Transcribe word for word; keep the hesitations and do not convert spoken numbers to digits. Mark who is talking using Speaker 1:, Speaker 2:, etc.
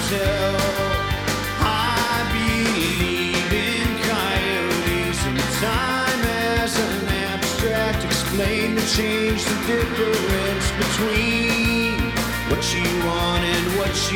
Speaker 1: tell. I believe in coyotes and time as an abstract. Explain to change the difference between what you want and what you